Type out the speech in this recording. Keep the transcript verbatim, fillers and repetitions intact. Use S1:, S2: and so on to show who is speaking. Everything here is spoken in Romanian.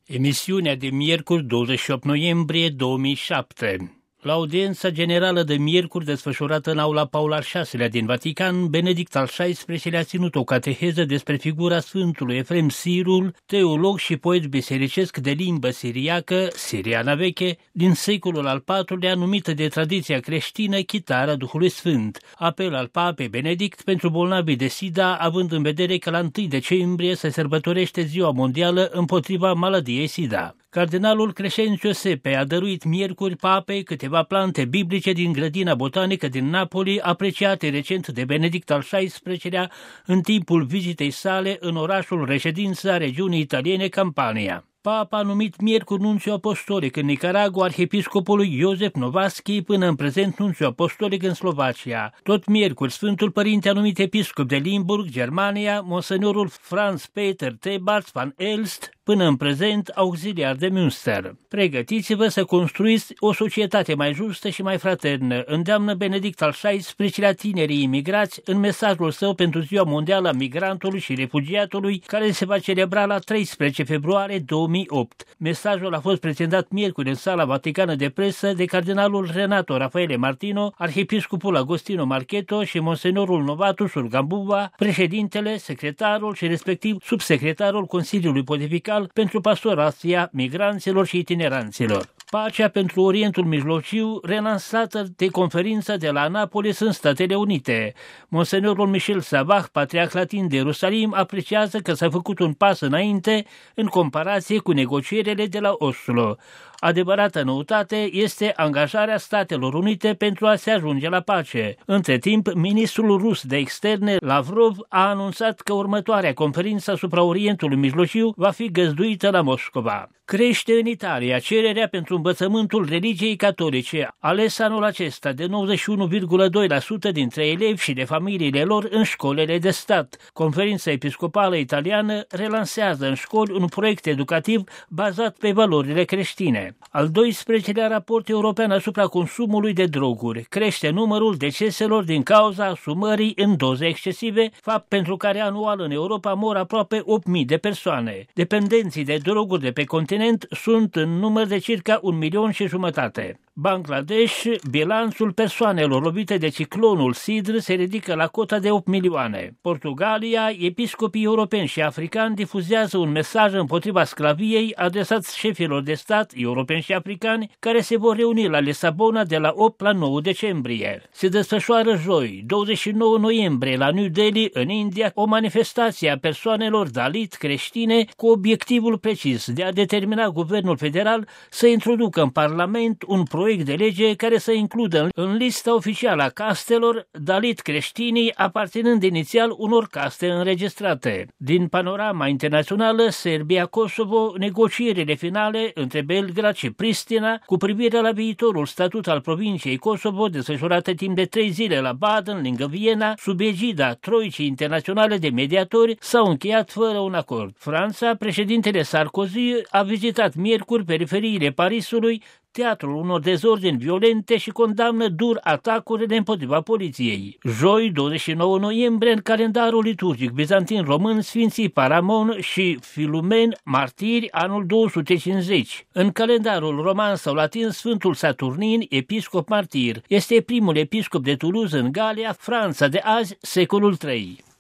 S1: Emisiunea de miercuri douăzeci și opt noiembrie două mii șapte. La audiența generală de miercuri desfășurată în aula Paul al șaselea din Vatican, Benedict al șaisprezecelea a ținut o cateheză despre figura Sfântului Efrem Sirul, teolog și poet bisericesc de limbă siriacă, siriana veche, din secolul al patrulea, numită de tradiția creștină Chitara Duhului Sfânt, apel al Papei Benedict pentru bolnavii de SIDA, având în vedere că la întâi decembrie se sărbătorește Ziua Mondială împotriva maladiei SIDA. Cardinalul Crescențiu Sepe a dăruit miercuri papei câteva plante biblice din grădina botanică din Napoli, apreciate recent de Benedict al șaisprezecelea în timpul vizitei sale în orașul reședință a regiunii italiene Campania. Papa a numit miercuri nunțiu apostolic în Nicaragua arhiepiscopului Iosef Novaschi, până în prezent nunțiu apostolic în Slovacia. Tot miercuri, Sfântul Părinte a numit episcop de Limburg, Germania, monseniorul Franz Peter Thebarts van Elst, până în prezent auxiliar de Münster. Pregătiți-vă să construiți o societate mai justă și mai fraternă, îndeamnă Benedict al șaisprezecelea tinerii imigrați în mesajul său pentru Ziua Mondială a Migrantului și Refugiatului, care se va celebra la treisprezece februarie două mii opt. Mesajul a fost prezentat miercuri în sala Vaticană de presă de cardinalul Renato Raffaele Martino, arhiepiscopul Agostino Marchetto și monseniorul Novatus Urgambuba, președintele, secretarul și respectiv subsecretarul Consiliului Pontifical pentru pastorația migranților și itineranților. Pacea pentru Orientul Mijlociu, relansată de conferința de la Napolis în Statele Unite. Monseniorul Michel Savach, patriarh latin de Ierusalim, apreciază că s-a făcut un pas înainte în comparație cu negocierile de la Oslo. Adevărata noutate este angajarea Statelor Unite pentru a se ajunge la pace. Între timp, ministrul rus de externe Lavrov a anunțat că următoarea conferință asupra Orientului Mijlociu va fi găzduită la Moscova. Crește în Italia cererea pentru învățământul religiei catolice, ales anul acesta de nouăzeci și unu virgulă doi la sută dintre elevi și de familiile lor în școlile de stat. Conferința Episcopală Italiană relansează în școli un proiect educativ bazat pe valorile creștine. Al doisprezecelea raport european asupra consumului de droguri. Crește numărul deceselor din cauza asumării în doze excesive, fapt pentru care anual în Europa mor aproape opt mii de persoane. Dependenții de droguri de pe continent sunt în număr de circa un milion și jumătate. Bangladesh, bilanțul persoanelor lovite de ciclonul Sidr se ridică la cota de opt milioane. Portugalia, episcopii europeni și africani difuzează un mesaj împotriva sclaviei adresat șefilor de stat europeni și africani care se vor reuni la Lisabona de la opt la nouă decembrie. Se desfășoară joi, douăzeci și nouă noiembrie, la New Delhi, în India, o manifestație a persoanelor Dalit creștine cu obiectivul precis de a determina guvernul federal să introducă în Parlament un proiect de lege care să includă în lista oficială a castelor Dalit creștinii aparținând inițial unor caste înregistrate. Din panorama internațională, Serbia-Kosovo, negocierile finale între Belgrad și Pristina cu privire la viitorul statut al provinciei Kosovo, desfășurate timp de trei zile la Baden, lângă Viena, sub egida Troicii Internaționale de Mediatori, s-au încheiat fără un acord. Franța, președintele Sarkozy, a vizitat miercuri periferiile Parisului, teatrul unor dezordini violente, și condamnă dur atacurile împotriva poliției. Joi, douăzeci și nouă noiembrie, în calendarul liturgic bizantin român, Sfinții Paramon și Filumen, martiri, anul două sute cincizeci. În calendarul roman sau latin, Sfântul Saturnin, episcop martir, este primul episcop de Toulouse în Galia, Franța de azi, secolul trei.